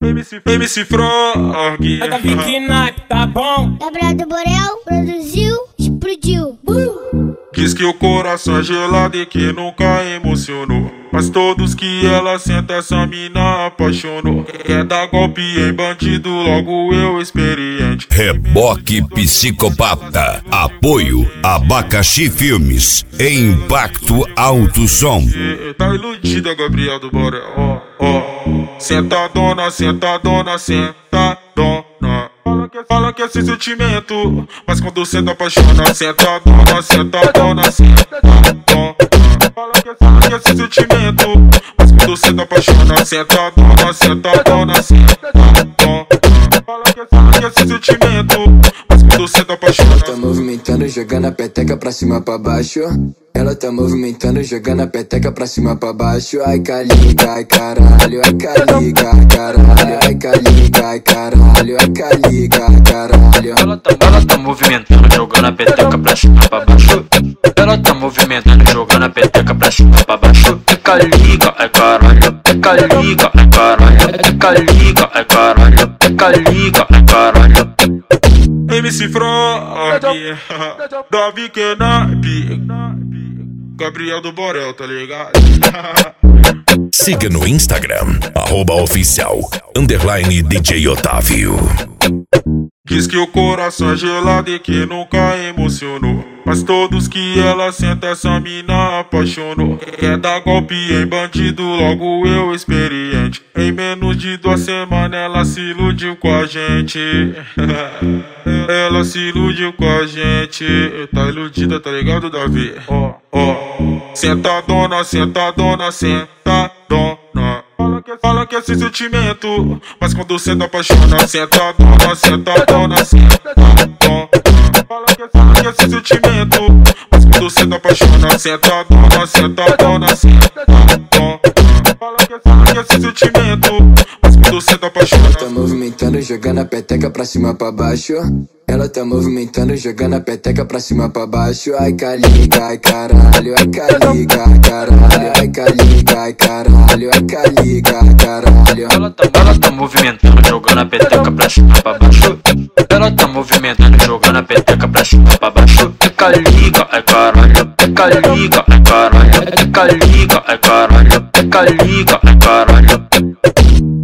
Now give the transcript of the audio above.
MC Frog. É da Vicky Nike, tá bom? Gabriel do Borel produziu, explodiu. Diz que o coração é gelado e que nunca emocionou, mas todos que ela senta essa mina apaixonou. Quer dar golpe em bandido, logo eu experiente. Reboque Psicopata. Apoio Abacaxi Filmes. Impacto Alto Som. Tá iludida, Gabriel do Borel. Sentadona, sentadona, sentadona. Fala que é sem sentimento, mas quando senta apaixona. Sentadona, sentadona, sentadona. Fala que é sem sentimento, mas quando senta apaixona. Sentadona, sentadona, sentadona. Fala que é sem sentimento, mas quando senta apaixona. Ela tá movimentando, jogando a peteca pra cima pra baixo. Ela tá movimentando, jogando a peteca pra cima pra baixo. Ai caliga, ai caralho, ai caliga, ai caralho, ai caliga, ai caralho, ai caliga, ai caralho. Ela tá movimentando, jogando a peteca pra cima pra baixo. Ela tá movimentando, jogando a peteca pra cima pra baixo. Ai caliga, ai caralho, ai caliga, ai caralho, ai caliga, ai caralho, ai caliga, ai caralho. MC Frog, da Vicky Nike, Gabriel do Borel, tá ligado? Siga no Instagram, @oficial_DJ Otávio. Diz que o coração é gelado e que nunca emocionou, mas todos que ela senta essa mina apaixonou. Quer dar golpe em bandido, logo eu experiente. Em menos de 2 semanas ela se iludiu com a gente. Ela se iludiu com a gente. Tá iludida, tá ligado, Davi? Sentadona, sentadona, sentadona. Fala que é sem sentimento, mas quando senta apaixona. Sentadona, sentadona, sentadona. Fala que é sem sentimento, mas quando senta apaixona. Sentadona, sentadona, sentadona. Fala que é sem sentimento, mas quando senta apaixona. Ela tá movimentando, jogando a peteca pra cima pra baixo. Ela tá movimentando, jogando a peteca pra cima pra baixo. Ai caliga, ai caralho, ai caliga, ai caralho, ai caliga, ai caralho, ai caliga, ai caralho. Ela tá movimentando, jogando a peteca pra cima pra baixo. Ela tá movimentando, jogando a peteca pra cima pra baixo. Ai caliga, ai caralho, ai caliga, ai caralho, ai caliga, ai caralho, ai caliga, ai caralho.